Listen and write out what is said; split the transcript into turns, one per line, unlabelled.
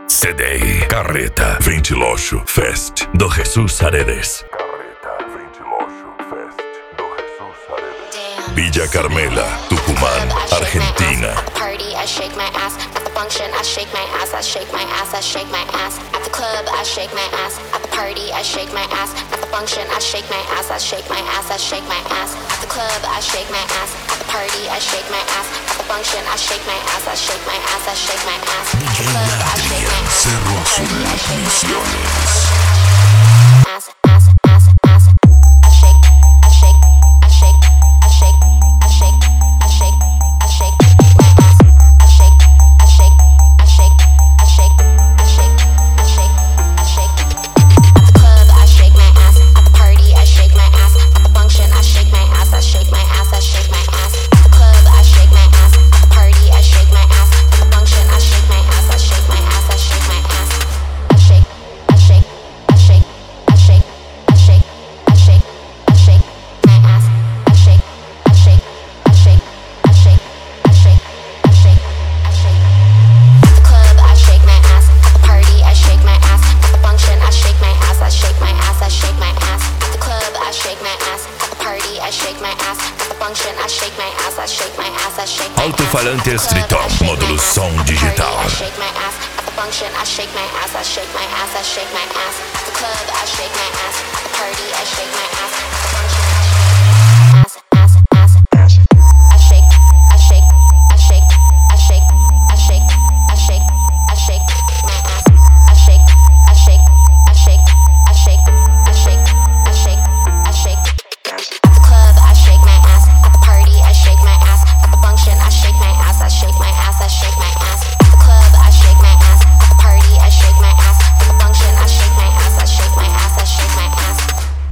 CD Carreta Ventiloso Fest do Jesus Aredes. Villa Carmela, Tucumán, Argentina.
Party, I shake my ass. At the function, I shake my ass. I shake my ass. I shake my ass. At the club, I shake my ass. At the party, I shake my ass. At the function, I shake my ass. I shake my ass. I shake my ass. At the club, I shake my ass. At the party, I shake my ass. At the function, I shake my ass. I shake my ass. I shake my ass. At the club, I shake my ass.
Cerro Azul Misiones.
Ass, ass, ass, ass. I shake, I shake, I shake, I shake, I shake, I shake, I shake my ass. I shake, I shake, I shake, I shake, I shake, I shake, I shake. At the club, I shake my ass. At the party, I shake my ass. At the function, I shake my ass. I shake my ass. I shake my ass. At the club, I shake my ass. At the party, I shake my ass. At the function, I shake my ass. I shake my ass. I shake my ass. I shake, I shake, I shake, I shake, I shake, I shake, I shake my ass. I shake, I shake, I shake, I shake, I shake, I shake, I shake. At the club, I shake my ass. At the party, I shake my ass. At the function, I shake my ass. I shake my ass. I shake my ass. At the club, I shake my ass. At the party, I shake my ass. At the function, I shake my ass. I shake my ass. I shake my ass.
Alto-falante Streeton, módulo som digital.
I shake my ass. At the function, I shake my ass. I shake my ass. I shake my ass. At the club, I shake my ass. At the party, I shake my ass.